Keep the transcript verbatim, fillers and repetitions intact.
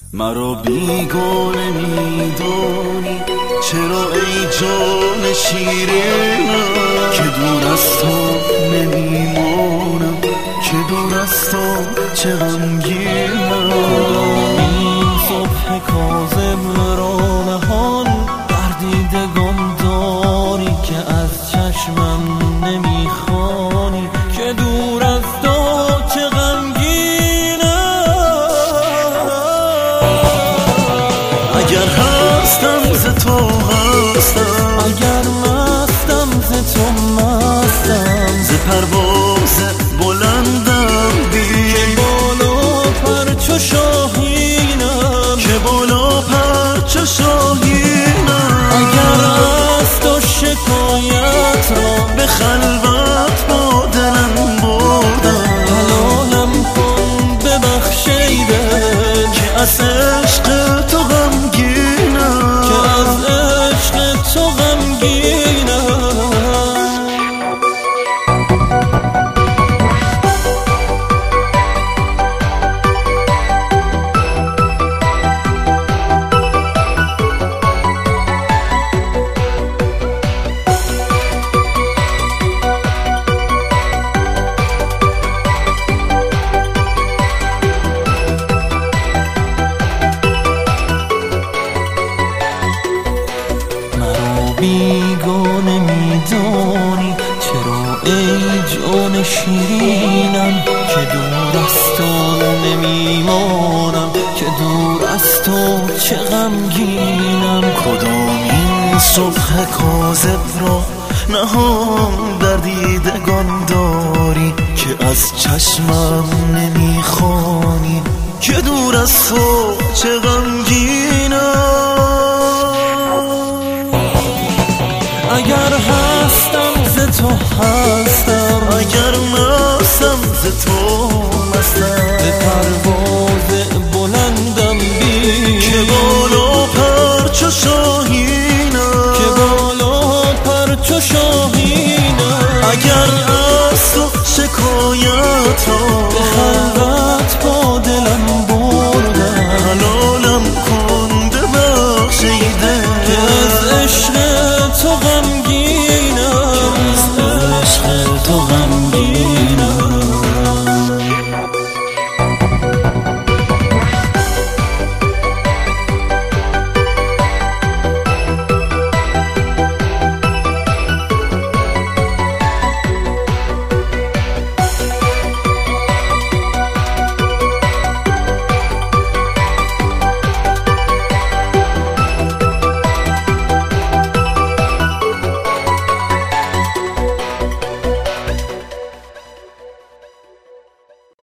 مرا بیگانه میدانی، چرا ای جان شیرینم که دور از تو نمیمانم، که دور از تو چه غمگینم. این صبح کاذب را نهان در دیدگان داری که از چشمم نمیخوانی، که دور از تو چه غمگینم. اگر هستم ز تو هستم، اگر مستم ز تو مستم، ز پرواز بلندم بی که بالا پر چو شاهینم، که بالا پر چو شاهینم. اگر از تو شکایت را به خلوت با دلم بردم، حلالم کن ببخش ای دل که از عشق تو غمگینم، که از عشق تو غمگینم. بیگانه میدانی، چرا ای جان شیرینم که دور از تو نمیمانم، که دور از تو چه غمگینم. کدام این صبح کاذب را نهان در دیدگان داری که از چشمم نمیخوانی، که دور از تو چه غمگینم.